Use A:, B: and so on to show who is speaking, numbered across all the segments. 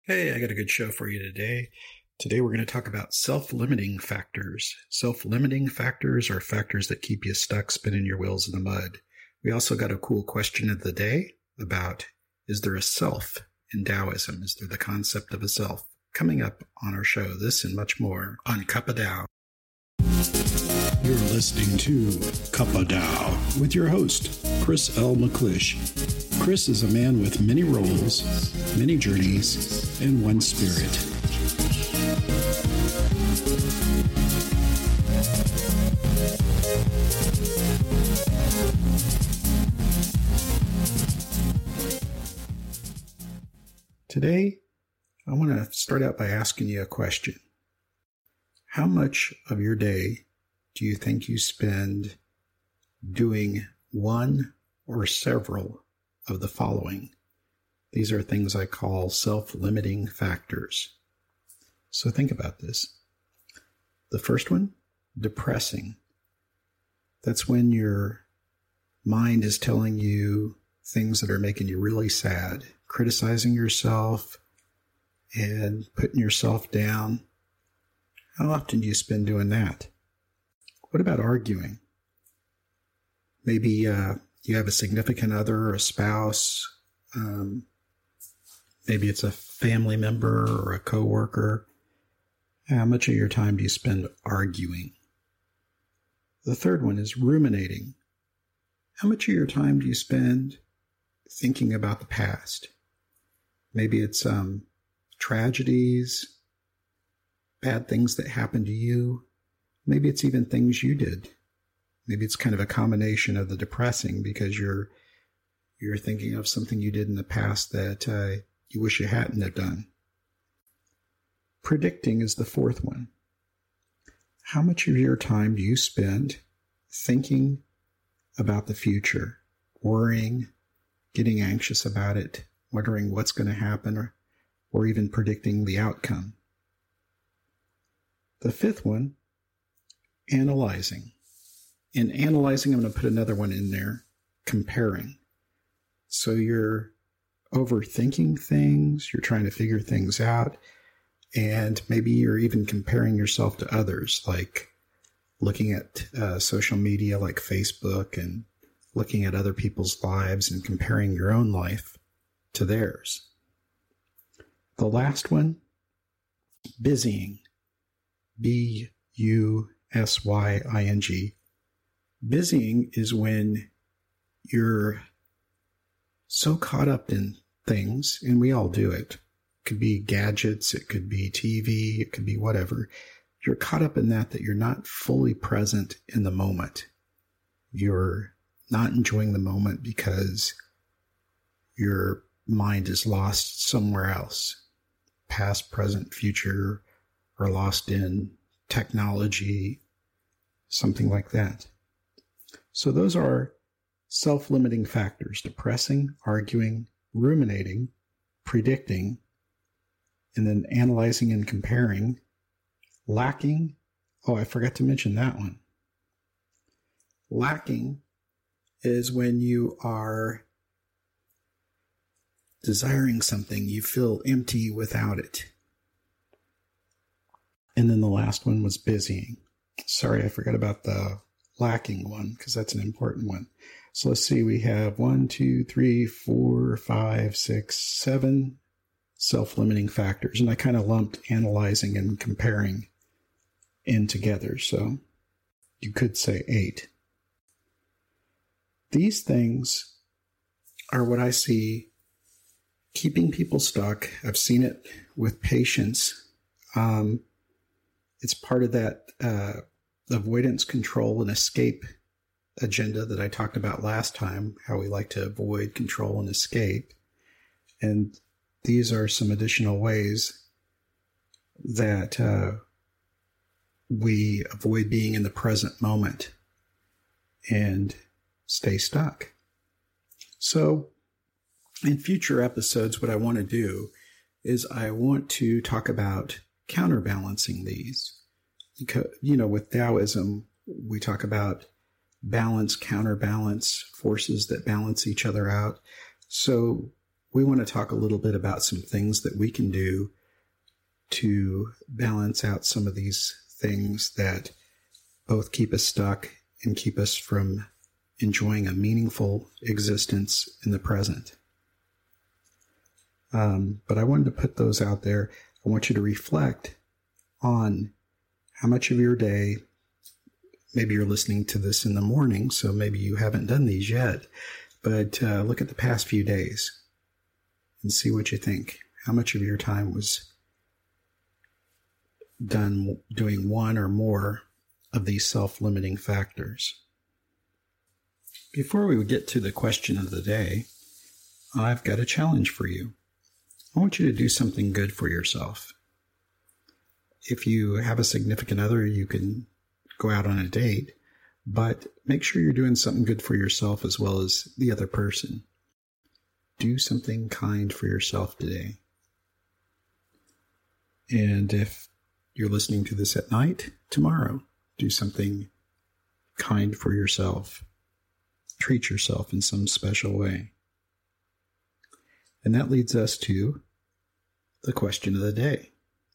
A: Hey, I got a good show for you today. Today we're going to talk about self-limiting factors. Self-limiting factors are factors that keep you stuck spinning your wheels in the mud. We also got a cool question of the day about, is there a self in Taoism? Is there the concept of a self? Coming up on our show, this and much more on Cup of Tao.
B: You're listening to Cup of Tao with your host, Chris L. McClish. Chris is a man with many roles, many journeys, and one spirit.
A: Today, I want to start out by asking you a question. How much of your day do you think you spend doing one or several of the following? These are things I call self-limiting factors. So think about this. The first one, depressing. That's when your mind is telling you things that are making you really sad, criticizing yourself and putting yourself down. How often do you spend doing that? What about arguing? Maybe you have a significant other or a spouse. Maybe it's a family member or a coworker. How much of your time do you spend arguing? The third one is ruminating. How much of your time do you spend thinking about the past? Maybe it's tragedies, bad things that happened to you. Maybe it's even things you did. Maybe it's kind of a combination of the depressing because you're thinking of something you did in the past that you wish you hadn't have done. Predicting is the fourth one. How much of your time do you spend thinking about the future, worrying, getting anxious about it, wondering what's going to happen, or even predicting the outcome? The fifth one, analyzing. In analyzing, I'm going to put another one in there, comparing. So you're overthinking things, you're trying to figure things out, and maybe you're even comparing yourself to others, like looking at social media like Facebook and looking at other people's lives and comparing your own life to theirs. The last one, busying. Busying. Busying is when you're so caught up in things, and we all do it. It could be gadgets, it could be TV, it could be whatever. You're caught up in that you're not fully present in the moment. You're not enjoying the moment because your mind is lost somewhere else. Past, present, future, or lost in technology, something like that. So those are self-limiting factors: depressing, arguing, ruminating, predicting, and then analyzing and comparing. Lacking. Oh, I forgot to mention that one. Lacking is when you are desiring something, you feel empty without it. And then the last one was busying. Sorry, I forgot about the lacking one because that's an important one. So let's see, we have 1, 2, 3, 4, 5, 6, 7 self-limiting factors. And I kind of lumped analyzing and comparing in together. So you could say 8. These things are what I see keeping people stuck. I've seen it with patients. It's part of that avoidance, control, and escape agenda that I talked about last time, how we like to avoid, control, and escape. And these are some additional ways that we avoid being in the present moment and stay stuck. So in future episodes, what I want to do is I want to talk about counterbalancing these. Because, with Taoism, we talk about balance, counterbalance, forces that balance each other out. So we want to talk a little bit about some things that we can do to balance out some of these things that both keep us stuck and keep us from enjoying a meaningful existence in the present. But I wanted to put those out there. I want you to reflect on how much of your day, maybe you're listening to this in the morning, so maybe you haven't done these yet, but look at the past few days and see what you think. How much of your time was done doing one or more of these self-limiting factors? Before we get to the question of the day, I've got a challenge for you. I want you to do something good for yourself. If you have a significant other, you can go out on a date, but make sure you're doing something good for yourself as well as the other person. Do something kind for yourself today. And if you're listening to this at night, tomorrow, do something kind for yourself. Treat yourself in some special way. And that leads us to the question of the day.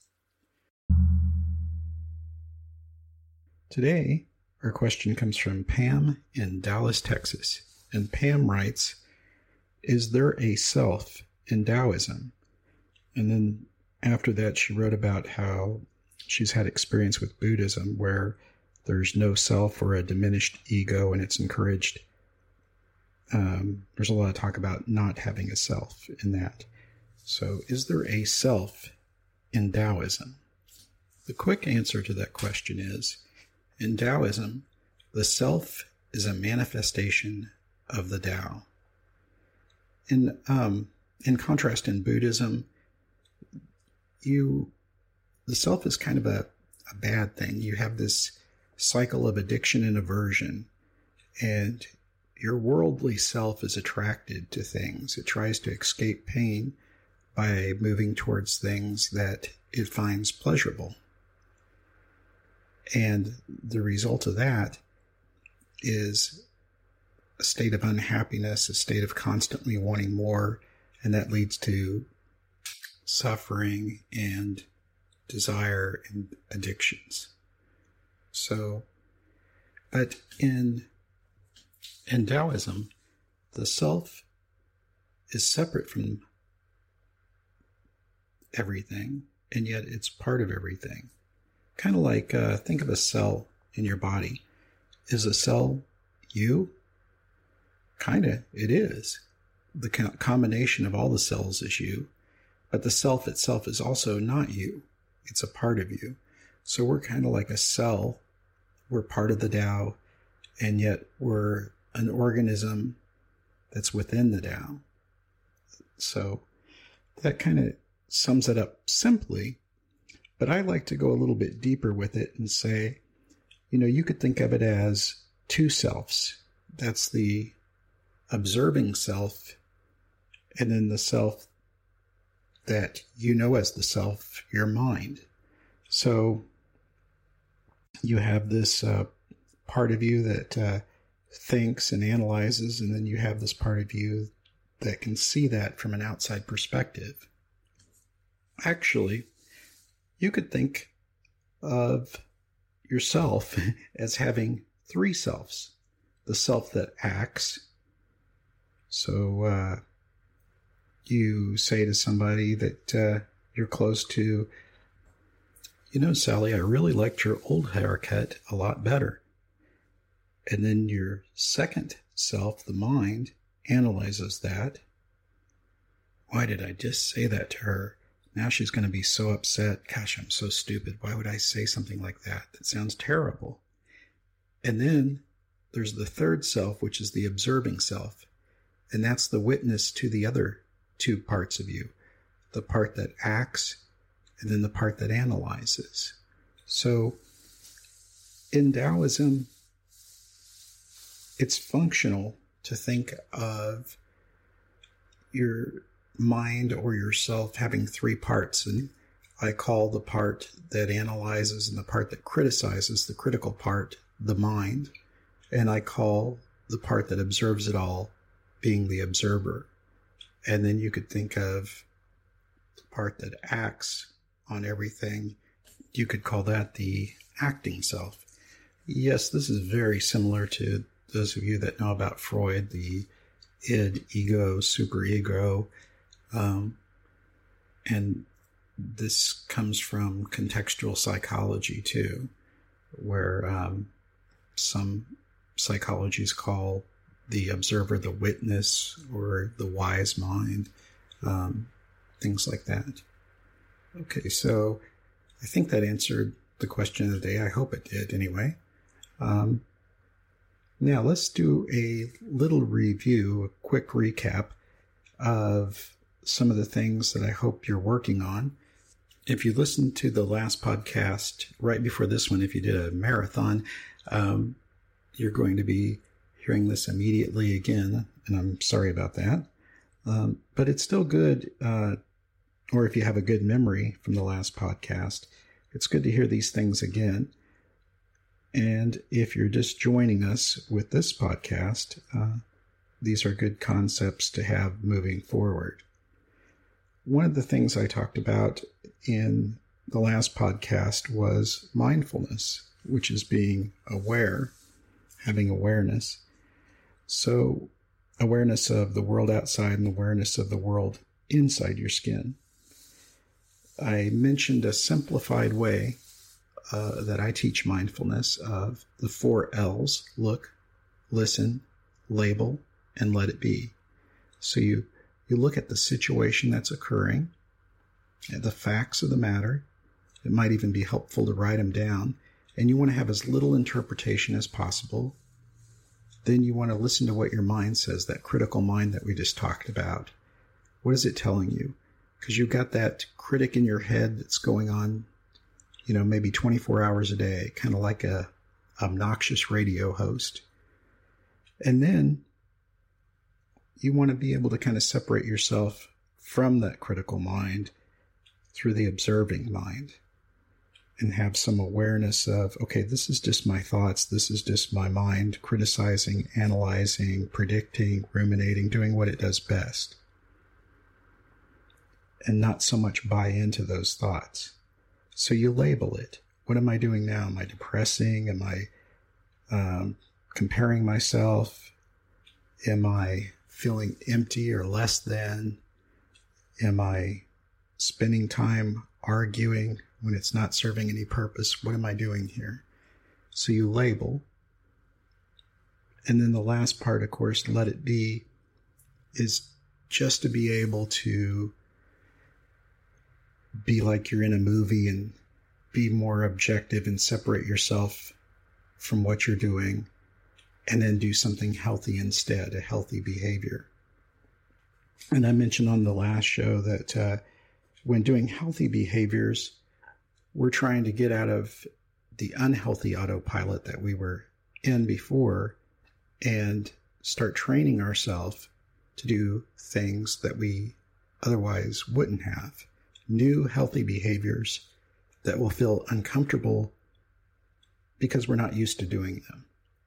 A: Today, our question comes from Pam in Dallas, Texas. And Pam writes, is there a self in Taoism? And then after that, she wrote about how she's had experience with Buddhism where there's no self or a diminished ego, and it's encouraged. There's a lot of talk about not having a self in that. So is there a self in Taoism? The quick answer to that question is, in Taoism, the self is a manifestation of the Tao. In contrast, in Buddhism, the self is kind of a bad thing. You have this cycle of addiction and aversion, and your worldly self is attracted to things. It tries to escape pain by moving towards things that it finds pleasurable. And the result of that is a state of unhappiness, a state of constantly wanting more, and that leads to suffering and desire and addictions. So, but in Taoism, the self is separate from everything, and yet it's part of everything. Kind of like, think of a cell in your body. Is a cell you? Kind of, it is. The combination of all the cells is you, but the self itself is also not you. It's a part of you. So we're kind of like a cell. We're part of the Tao, and yet we're an organism that's within the Tao. So that kind of sums it up simply, but I like to go a little bit deeper with it and say, you could think of it as two selves. That's the observing self, and then the self that you know as the self, your mind. So you have this part of you that thinks and analyzes, and then you have this part of you that can see that from an outside perspective. Actually, you could think of yourself as having three selves. The self that acts. So you say to somebody that you're close to, Sally, I really liked your old haircut a lot better. And then your second self, the mind, analyzes that. Why did I just say that to her? Now she's going to be so upset. Gosh, I'm so stupid. Why would I say something like that? That sounds terrible. And then there's the third self, which is the observing self. And that's the witness to the other two parts of you. The part that acts, and then the part that analyzes. So in Taoism, it's functional to think of your mind or yourself having three parts. And I call the part that analyzes and the part that criticizes, the critical part, the mind. And I call the part that observes it all being the observer. And then you could think of the part that acts on everything. You could call that the acting self. Yes, this is very similar to those of you that know about Freud, the id, ego, superego. And this comes from contextual psychology too, where some psychologies call the observer the witness or the wise mind, things like that. Okay, so I think that answered the question of the day. I hope it did anyway. Now let's do a little review, a quick recap of some of the things that I hope you're working on. If you listened to the last podcast right before this one, if you did a marathon, you're going to be hearing this immediately again, and I'm sorry about that. But it's still good, or if you have a good memory from the last podcast, it's good to hear these things again. And if you're just joining us with this podcast, these are good concepts to have moving forward. One of the things I talked about in the last podcast was mindfulness, which is being aware, having awareness. So awareness of the world outside and awareness of the world inside your skin. I mentioned a simplified way that I teach mindfulness of the 4 L's: look, listen, label, and let it be. So you look at the situation that's occurring, at the facts of the matter. It might even be helpful to write them down. And you want to have as little interpretation as possible. Then you want to listen to what your mind says, that critical mind that we just talked about. What is it telling you? Because you've got that critic in your head that's going on, maybe 24 hours a day, kind of like a obnoxious radio host. And then you want to be able to kind of separate yourself from that critical mind through the observing mind and have some awareness of, okay, this is just my thoughts. This is just my mind criticizing, analyzing, predicting, ruminating, doing what it does best. And not so much buy into those thoughts. So you label it. What am I doing now? Am I depressing? Am I comparing myself? Am I feeling empty or less than? Am I spending time arguing when it's not serving any purpose? What am I doing here? So you label. And then the last part, of course, let it be, is just to be able to be like you're in a movie and be more objective and separate yourself from what you're doing, and then do something healthy instead, a healthy behavior. And I mentioned on the last show that when doing healthy behaviors, we're trying to get out of the unhealthy autopilot that we were in before and start training ourselves to do things that we otherwise wouldn't have. New healthy behaviors that will feel uncomfortable because we're not used to doing them.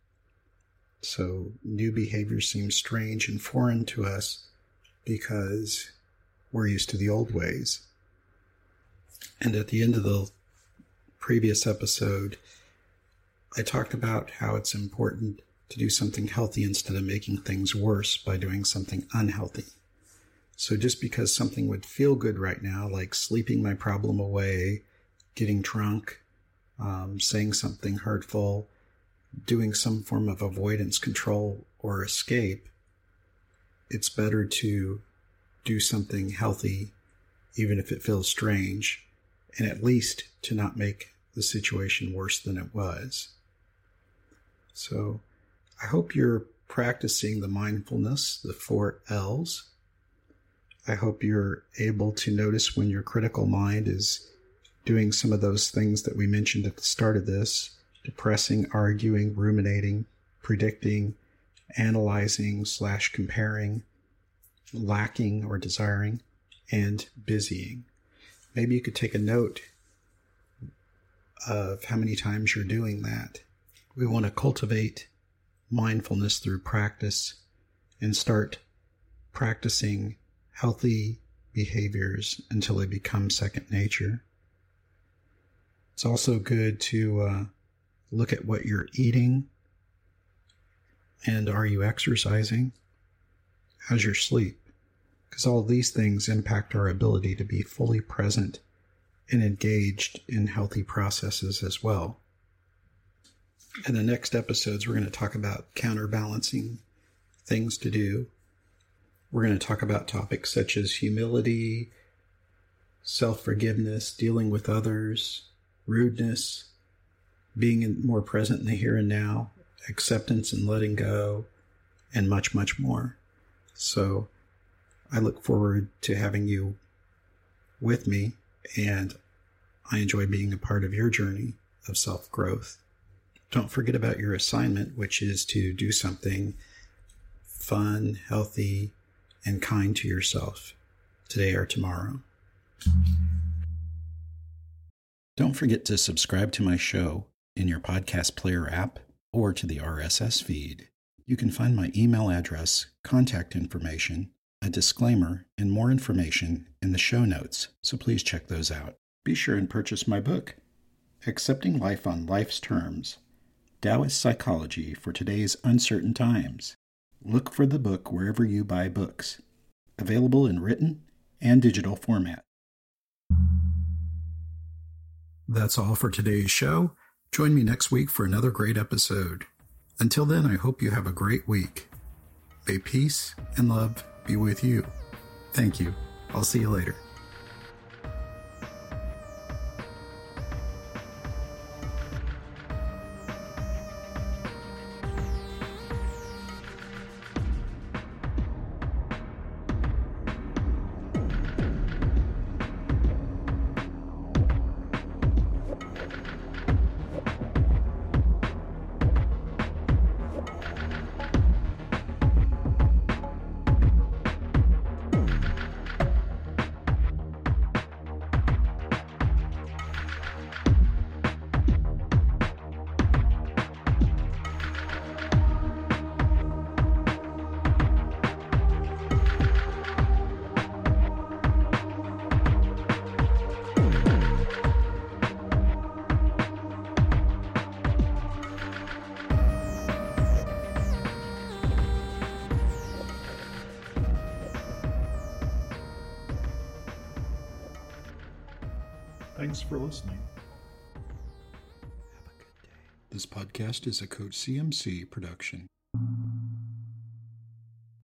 A: So new behaviors seem strange and foreign to us because we're used to the old ways. And at the end of the previous episode, I talked about how it's important to do something healthy instead of making things worse by doing something unhealthy. So just because something would feel good right now, like sleeping my problem away, getting drunk, saying something hurtful, doing some form of avoidance, control, or escape, it's better to do something healthy, even if it feels strange, and at least to not make the situation worse than it was. So I hope you're practicing the mindfulness, the 4 L's. I hope you're able to notice when your critical mind is doing some of those things that we mentioned at the start of this: depressing, arguing, ruminating, predicting, analyzing / comparing, lacking or desiring, and busying. Maybe you could take a note of how many times you're doing that. We want to cultivate mindfulness through practice and start practicing healthy behaviors until they become second nature. It's also good to look at what you're eating, and are you exercising? How's your sleep? Because all of these things impact our ability to be fully present and engaged in healthy processes as well. In the next episodes, we're going to talk about counterbalancing things to do. We're going to talk about topics such as humility, self-forgiveness, dealing with others, rudeness, being more present in the here and now, acceptance and letting go, and much, much more. So I look forward to having you with me, and I enjoy being a part of your journey of self-growth. Don't forget about your assignment, which is to do something fun, healthy, and kind to yourself today or tomorrow. Don't forget to subscribe to my show in your podcast player app or to the RSS feed. You can find my email address, contact information, a disclaimer, and more information in the show notes, so please check those out. Be sure and purchase my book, Accepting Life on Life's Terms, Taoist Psychology for Today's Uncertain Times. Look for the book wherever you buy books. Available in written and digital format. That's all for today's show. Join me next week for another great episode. Until then, I hope you have a great week. May peace and love be with you. Thank you. I'll see you later. Thanks for listening. Have a good day. This podcast is a Coach CMC production.